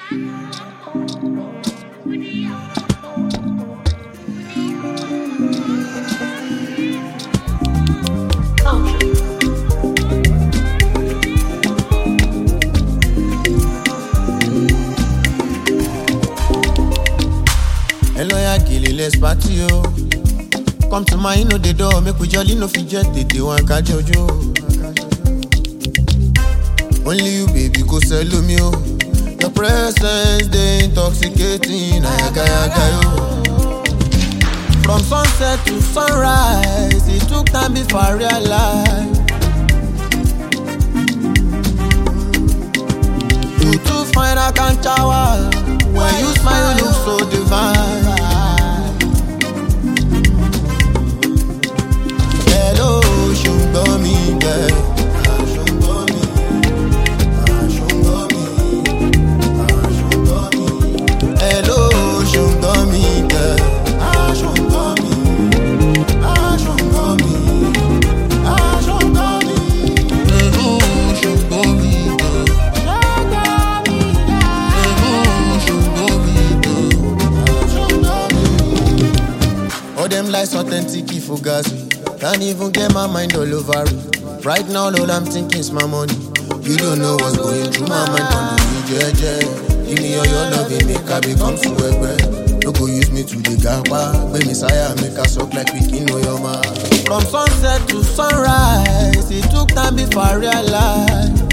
Hello, ya Gilly, let's party, yo. Come to my the door, make we jolly no fidget, they want catch Jojo. Only you, baby, go sell me, yo. Your presence, they intoxicating, yo. From sunset to sunrise, it took time before I realized. You too fine, I can't shower. When you smile, you look so divine. Hello, show me, girl. Hello, show me, girl. All them lights authentic fugazi. Can't even get my mind all over it. Right now, all I'm thinking is my money. You don't know what's going through my mind on the DJ. Give me all your love, it make I become super. Don't go use me to the gapa. Baby Messiah, make us up like we can know your man. From sunset to sunrise, it took time before I realized.